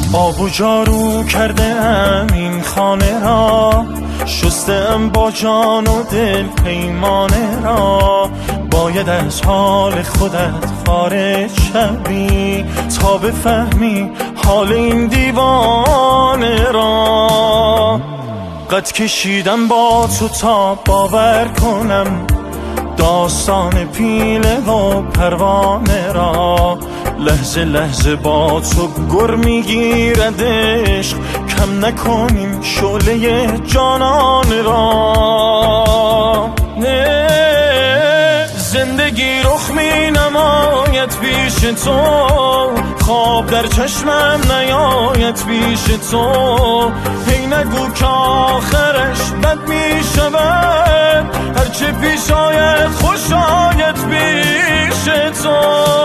آب و جارو کرده ام این خانه را، شستم با جان و دل پیمانه را. باید از حال خودت خارج شوی تا بفهمی حال این دیوانه را. قد کشیدم با تو تا باور کنم داستان پیله و پروانه را. لحظه لحظه با تو گر میگیرد عشق، کم نکنیم شعله جانانه را. زندگی رخ می نماید پیش تو، خواب در چشمم نیاید پیش تو. هی نگو که آخرش بد می شود،